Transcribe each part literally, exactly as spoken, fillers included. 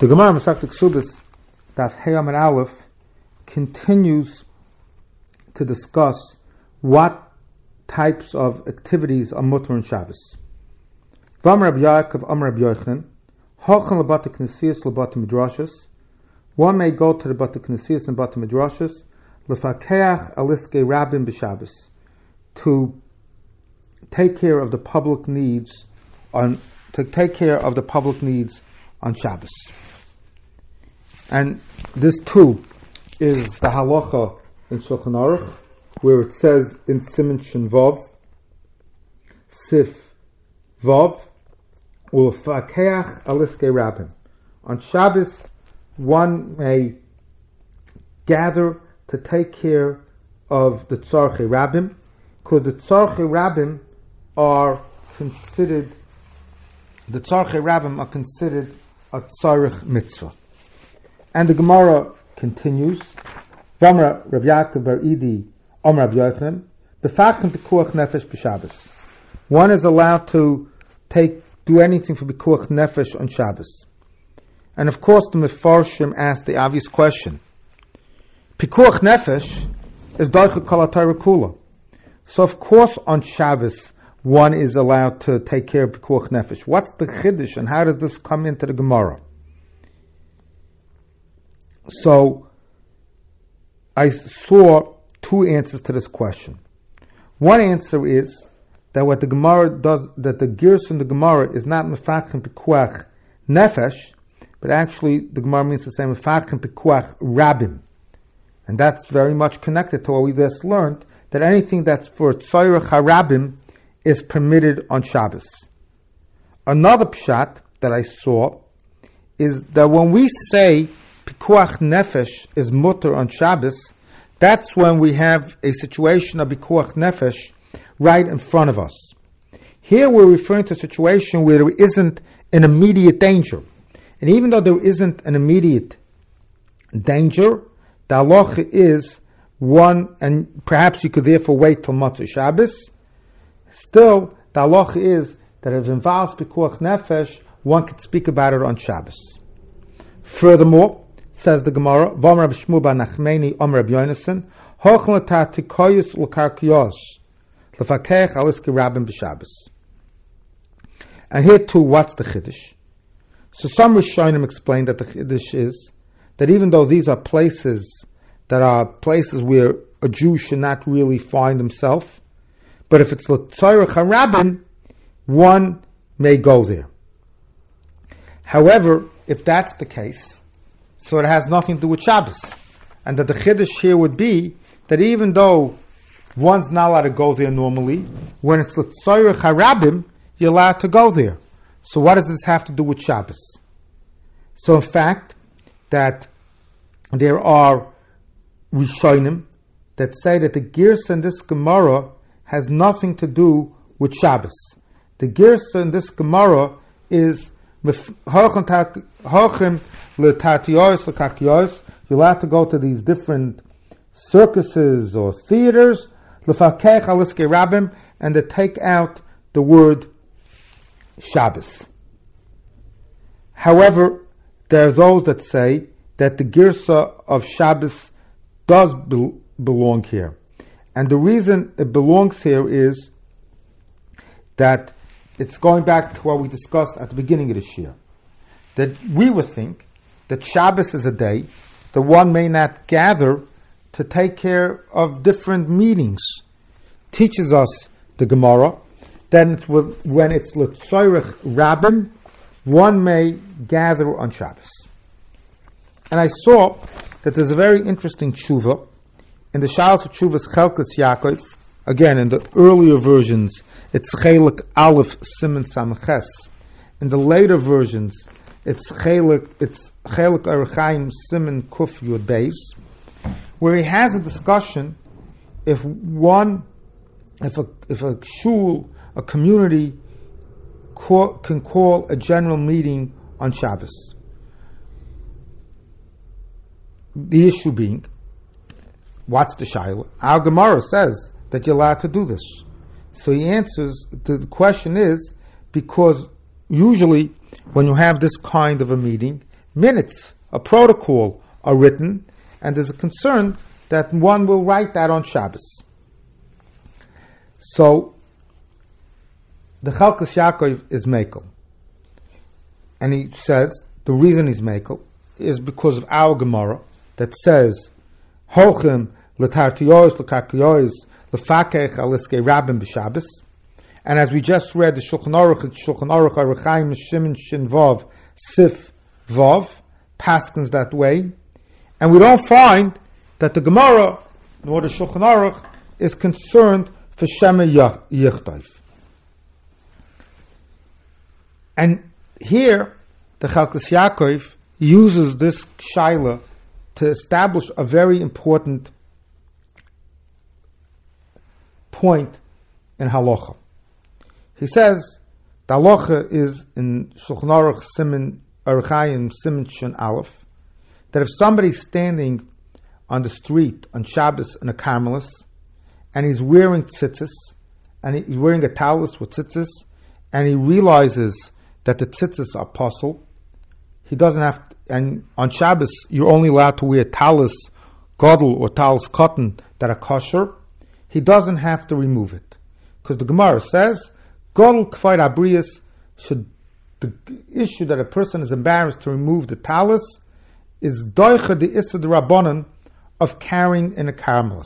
The Gemara Masechta Ksubis, Daf Hey Amud Aleph, continues to discuss what types of activities are mutter on Shabbos. V'amar Rabbi Yaakov, Amar Rabbi Yochanan, Hochan lebata knesiyos lebata midrashos. One may go to the bata knesiyos and bata midrashos lefakeach aliskei rabim b'Shabbos, to take care of the public needs on to take care of the public needs on Shabbos. And this too is the halacha in Shulchan Aruch, where it says in Siman Shin Vav, Sif Vav, U'fakeach aliskei rabim. On Shabbos, one may gather to take care of the tzarchei rabim, because the tzarchei rabim are considered the tzarchei rabim are considered a tzarich mitzvah. And the Gemara continues. V'amar Rav Yaakov bar Idi, Amar Rav Yochanan, b'fachem pikuach nefesh b'Shabbos. One is allowed to take do anything for pikuach nefesh on Shabbos. And of course, the Mefarshim asked the obvious question: pikuach nefesh is b'chol kol haTorah kula. So of course, on Shabbos, one is allowed to take care of pikuach nefesh. What's the chiddush, and how does this come into the Gemara? So, I saw two answers to this question. One answer is that what the Gemara does, that the girs in the Gemara is not mefachim pikuach nefesh, but actually the Gemara means to say mefachim pikuach rabim, and that's very much connected to what we just learned, that anything that's for tzorech harabim is permitted on Shabbos. Another pshat that I saw is that when we say pikuach nefesh is mutter on Shabbos, that's when we have a situation of pikuach nefesh right in front of us. Here we're referring to a situation where there isn't an immediate danger. And even though there isn't an immediate danger, the halacha is one, and perhaps you could therefore wait till Motzei Shabbos. Still, the halacha is that if it involves pikuach nefesh, one could speak about it on Shabbos. Furthermore, says the Gemara, V'amar Rabbi Shmuel bar Nachmani, Amar Rabbi Yonasan, Hochan l'tatikoyus l'karkiyos, l'fakech aliskei rabim b'Shabbos. And here too, what's the chiddush? So some Rishonim explain that the chiddush is that even though these are places that are places where a Jew should not really find himself, but if it's l'tzorech harabim, one may go there. However, if that's the case, so it has nothing to do with Shabbos. And that the chiddush here would be that even though one's not allowed to go there normally, when it's l'tzorech harabim, you're allowed to go there. So what does this have to do with Shabbos? So in fact, that there are Rishonim that say that the girsa in this Gemara has nothing to do with Shabbos. The girsa in this Gemara is Hochem l'tatiyos l'kakiyos. You're allowed to go to these different circuses or theaters, l'fakech aliskei rabim, and to take out the word Shabbos. However, there are those that say that the girsa of Shabbos does be- belong here. And the reason it belongs here is that it's going back to what we discussed at the beginning of this year. That we would think that Shabbos is a day that one may not gather to take care of different meetings. Teaches us the Gemara, then it's with, when it's l'tzorech rabim, one may gather on Shabbos. And I saw that there's a very interesting tshuva in the Shalos Tshuvas Chelkas Yaakov. Again, in the earlier versions, it's Chelik Aleph Siman Samches. In the later versions, it's Chelik it's Chelik Arachaim Siman Kuf Yud Beis, where he has a discussion if one, if a if a shul, a community, call, can call a general meeting on Shabbos. The issue being, what's the shayla? Our Gemara says that you're allowed to do this. So he answers, the question is, because usually when you have this kind of a meeting, minutes, a protocol are written, and there's a concern that one will write that on Shabbos. So, the Chalkas Yaakov is Mekel. And he says, the reason he's Mekel is because of our Gemara that says, Holchem l'tartiyos l'kakiyos l'fakech aliskei rabbim b'Shabbos. And as we just read, the Shulchan Aruch, it's Shulchan Aruch Aruchaim Shimon Shin Vav Sif Vav, paskins that way. And we don't find that the Gemara, nor the Shulchan Aruch, is concerned for Shema Yichtayv. And here, the Chalkas Yaakov uses this shaila to establish a very important point in halacha. He says the halacha is in Shulchan Aruch Siman Aruchayim Siman Shin Aleph that if somebody's standing on the street on Shabbos in a Carmelis and he's wearing tzitzis and he's wearing a talus with tzitzis and he realizes that the tzitzis are apostle, he doesn't have to, and on Shabbos you're only allowed to wear talus gadol or talus cotton that are kosher. He doesn't have to remove it because the Gemara says gadol kfar abrius should. The issue that a person is embarrassed to remove the talus is doicha the issa the rabbanon of carrying in a carmelis.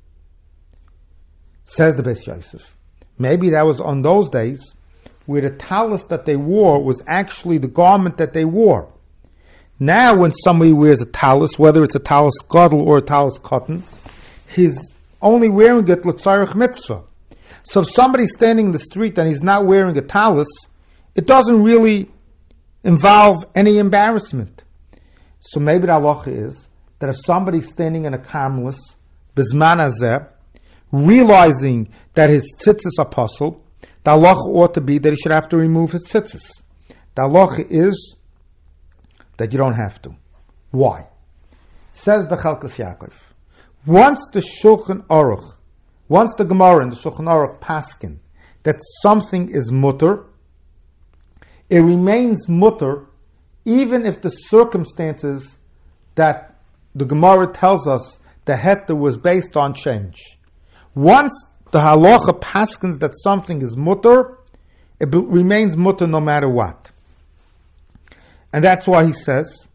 Says the Beis Yosef. Maybe that was on those days where the talus that they wore was actually the garment that they wore. Now when somebody wears a talus, whether it's a talus gadol or a talus cotton, he's only wearing it l'tzarech mitzvah. So if somebody's standing in the street and he's not wearing a talus, it doesn't really involve any embarrassment. So maybe the halacha is that if somebody's standing in a carmelis, bizman hazeh, realizing that his tzitzis are apostle, the halacha ought to be that he should have to remove his tzitzis. The halacha is that you don't have to. Why? Says the Chalkas Yaakov. Once the Shulchan Aruch, once the Gemara and the Shulchan Aruch paskin that something is mutter, it remains mutter even if the circumstances that the Gemara tells us the heter was based on change. Once the halacha paskins that something is mutter, it be, remains mutter no matter what. And that's why he says,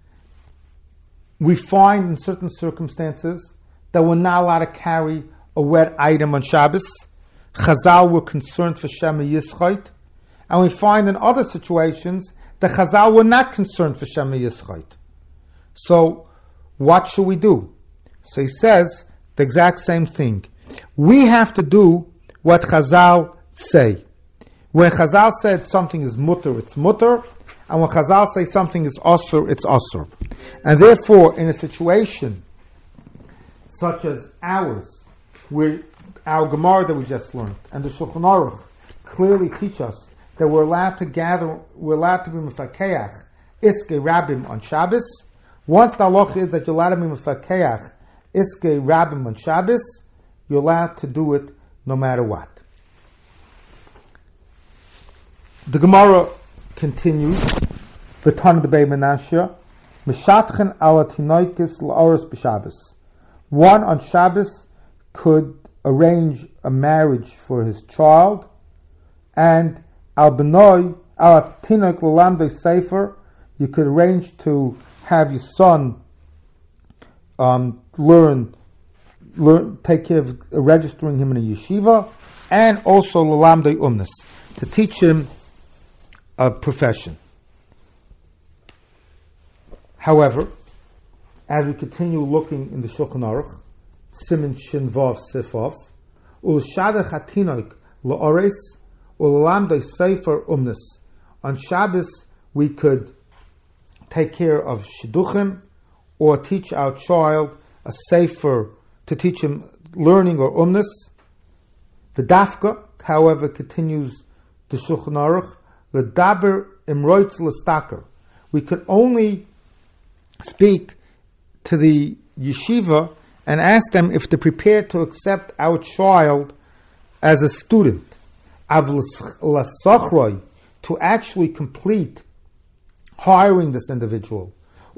we find in certain circumstances that we're not allowed to carry a wet item on Shabbos. Chazal were concerned for Shema Yischait. And we find in other situations that Chazal were not concerned for Shema Yischait. So, what should we do? So he says the exact same thing. We have to do what Chazal say. When Chazal said something is mutter, it's mutter. And when Chazal say something is asur, it's asur. And therefore, in a situation such as ours, where our Gemara that we just learned, and the Shulchan Aruch clearly teach us that we're allowed to gather, we're allowed to be mefakeach iske rabbim on Shabbos. Once the halacha is that you're allowed to be mefakeach iske rabbim on Shabbos, you're allowed to do it no matter what. The Gemara continues, V'tan d'bei Menashe, Mishatchen ala tinoikis l'oros b'Shabbos. One on Shabbos could arrange a marriage for his child, and al benoi ala tinoik l'lamdei sefer, you could arrange to have your son um, learn, learn, take care of registering him in a yeshiva, and also l'lamdei umnis, to teach him a profession. However, as we continue looking in the Shulchan Aruch, Siman Shin Vav Sifov, Ulshadach Hatinoik La'ores Ulamdei Sefer Umnis. On Shabbos, we could take care of Shidduchim or teach our child a Sefer to teach him learning or Umnis. The Dafka, however, continues the Shulchan Aruch, the Daber Imroitz L'Staker. We could only speak to the yeshiva and ask them if they're prepared to accept our child as a student. Av l'sachroi, to actually complete hiring this individual,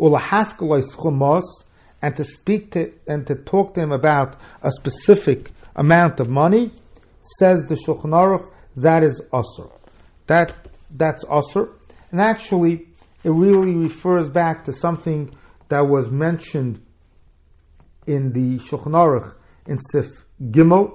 and to speak to and to talk to him about a specific amount of money, says the Shulchan Aruch, that is asur. That that's asur, and actually, it really refers back to something that was mentioned in the Shulchan Aruch in Sif Gimel,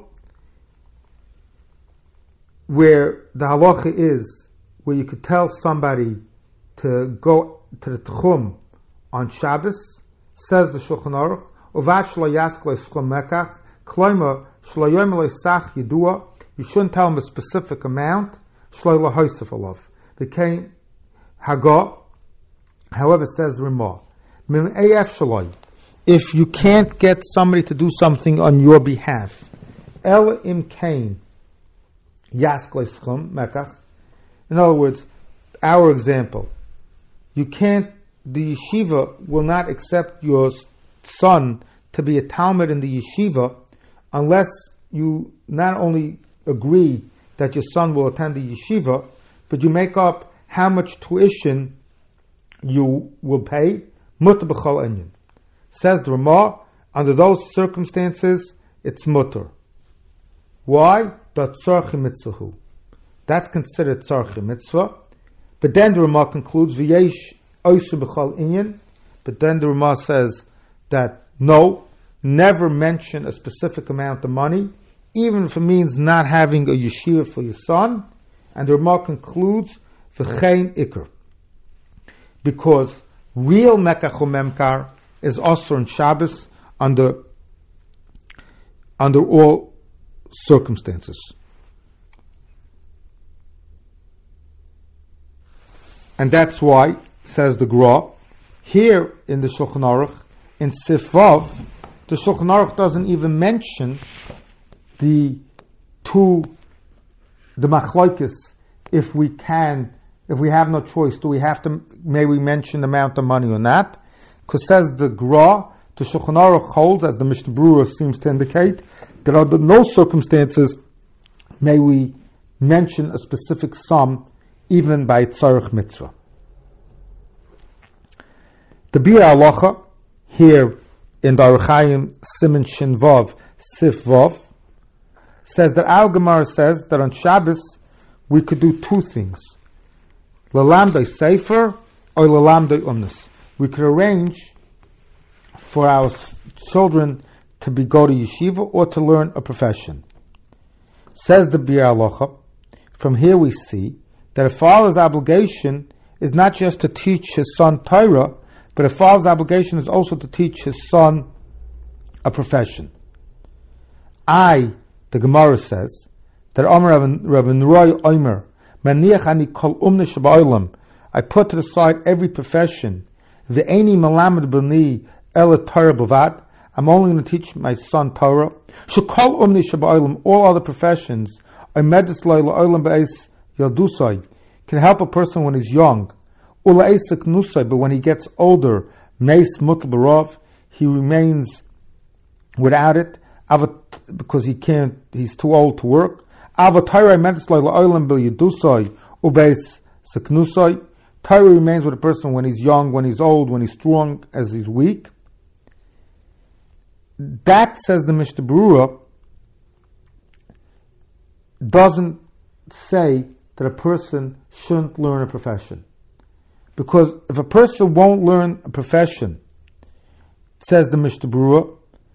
where the halacha is where you could tell somebody to go to the tchum on Shabbos. Says the Shulchan Aruch, "Uvat shlo yaskle schum mekach kloima shlo yom lo sach yidua." You shouldn't tell him a specific amount. Shlo lo hoysef alav. Became haga. However, says the Ramah, "Mim eif shaloi." If you can't get somebody to do something on your behalf, el im kain yaskle schum mekach. In other words, our example, you can't. The yeshiva will not accept your son to be a talmid in the yeshiva unless you not only agree that your son will attend the yeshiva, but you make up how much tuition you will pay. Mutter b'chol inyan. Says the Ramah, under those circumstances, it's mutter. Why? That's considered tzarchi mitzvah. But then the Ramah concludes, v'yesh but then the Ramah says that no, never mention a specific amount of money, even if it means not having a yeshiva for your son. And the Ramah concludes, v'chein ikr, because real mekach memkar is also on Shabbos under under all circumstances. And that's why, says the Gra, here in the Shulchan Aruch, in Sif Vav, the Shulchan Aruch doesn't even mention the two, the machlokes, if we can, if we have no choice, do we have to, may we mention the amount of money or not? Because says the Gra, the Shulchan Aruch holds, as the Mishnah Berurah seems to indicate, that under no circumstances may we mention a specific sum, even by tzarech mitzvah. The Bir Halacha, here in the Orach Chaim Siman Shin Vav, Sif Vav, says that our Gemara says that on Shabbos we could do two things. Lalamdei Sefer or Lalamdei Umnus. We could arrange for our children to be go to yeshiva or to learn a profession. Says the Bir Halacha, from here we see that a father's obligation is not just to teach his son Torah, but a father's obligation is also to teach his son a profession. I, the Gemara says, that Omer Rabbi Neroy Omer, Maniach ani kol umne sheba'olam, I put to the side every profession, ve'eni melamed b'ni ela Torah b'vad, I'm only going to teach my son Torah. Shekol umne sheba'olam, all other professions, I medis lo la'olam ba'es yaldusai, can help a person when he's young. But when he gets older, he remains without it because he can't. He's too old to work. Torah remains with a person when he's young, when he's old, when he's strong, as he's weak. That, says the Mishnah Berurah, doesn't say that a person shouldn't learn a profession. Because if a person won't learn a profession, says the Mishnah Berurah,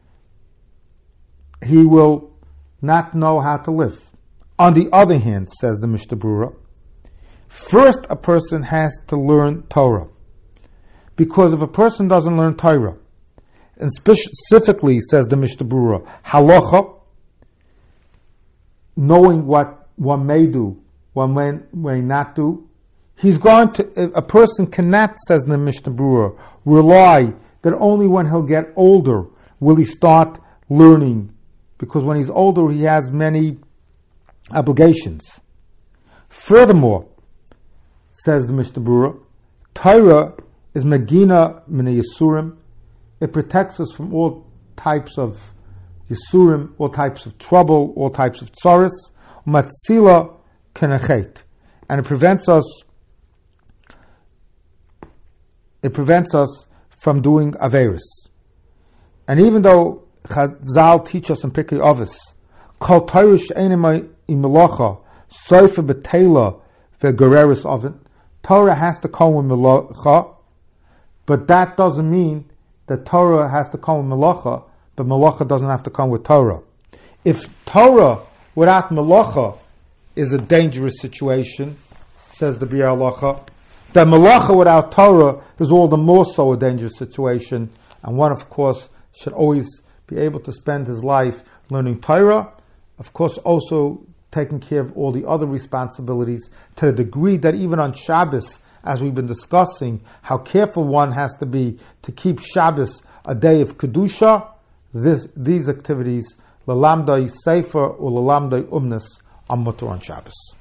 he will not know how to live. On the other hand, says the Mishnah Berurah, first a person has to learn Torah. Because if a person doesn't learn Torah, and specifically, says the Mishnah Berurah, halacha, knowing what one may do, one may, may not do, he's going to, a person cannot, says the Mishnah Berurah, rely that only when he'll get older will he start learning, because when he's older he has many obligations. Furthermore, says the Mishnah Berurah, Torah is Megina Minei Yisurim. It protects us from all types of Yisurim, all types of trouble, all types of tsaris. Matzila kenachet, and it prevents us it prevents us from doing Averis. And even though Chazal teach us in Pirkei Avos, Kol Torah she'eina imelacha, soifa b'teila ve'gereris oven, Torah has to come with melacha, but that doesn't mean that Torah has to come with melacha, but melacha doesn't have to come with Torah. If Torah without melacha is a dangerous situation, says the Biur Halacha, then melacha without Torah is all the more so a dangerous situation, and one, of course, should always be able to spend his life learning Torah, of course also taking care of all the other responsibilities, to the degree that even on Shabbos, as we've been discussing, how careful one has to be to keep Shabbos a day of Kedusha. This, these activities, Lalamdai Sefer or Lalamdai Umnas, are mutter on Shabbos.